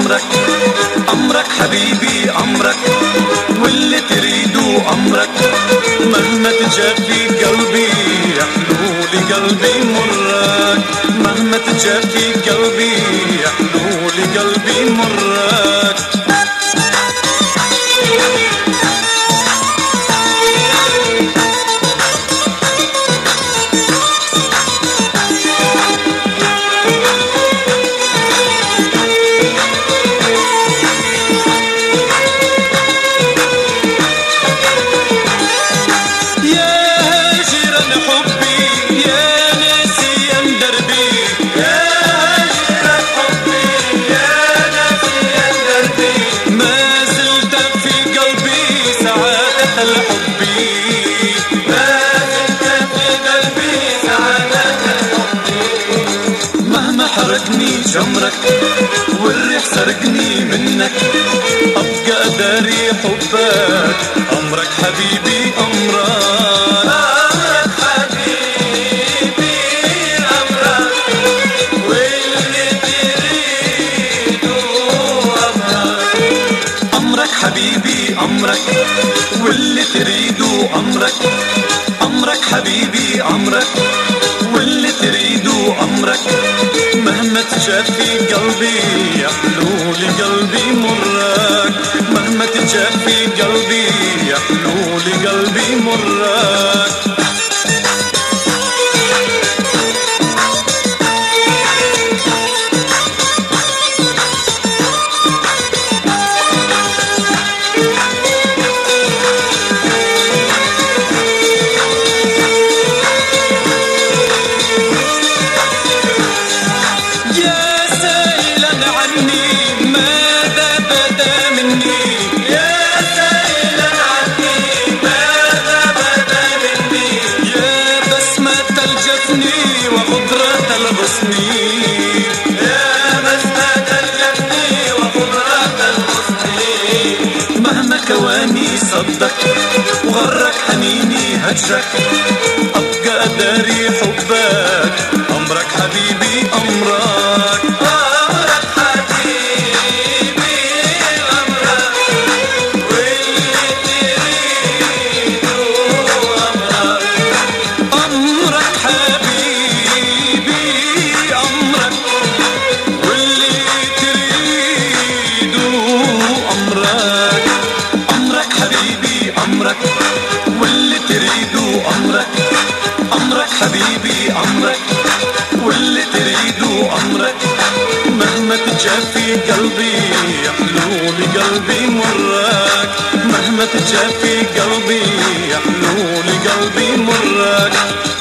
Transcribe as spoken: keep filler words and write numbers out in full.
أمرك أمرك حبيبي أمرك، واللي تريده أمرك، مهما تجافي قلبي يحلو لي قلبي مرك، مهما تجافي قلبي يحلو لي قلبي مرك. حرقني جمرك والريح سرقني منك، أبقى داري حبك أمرك حبيبي أمرك، أمرك حبيبي أمرك، واللي تريده أمرك، أمرك حبيبي أمرك، واللي تريده أمرك، أمرك حبيبي أمرك، واللي تريده أمرك، مهما تجافي قلبي يحلو لي قلبي مرك، مهما تجافي قلبي يحلو لي قلبي مرك. كواني صدك وغرك حنيني هجرك، أبقى داري حبك أمرك حبيبي أمرك، أمرك حبيبي أمرك، واللي تريده أمرك، أمرك حبيبي أمرك، واللي تريده أمرك، أمرك حبيبي أمرك، واللي تريده أمرك، أمرك حبيبي أمرك، واللي تريده أمرك، مهما تجافي قلبي يحلو لي قلبي مرك، مهما تجافي قلبي يحلو لي قلبي مرك.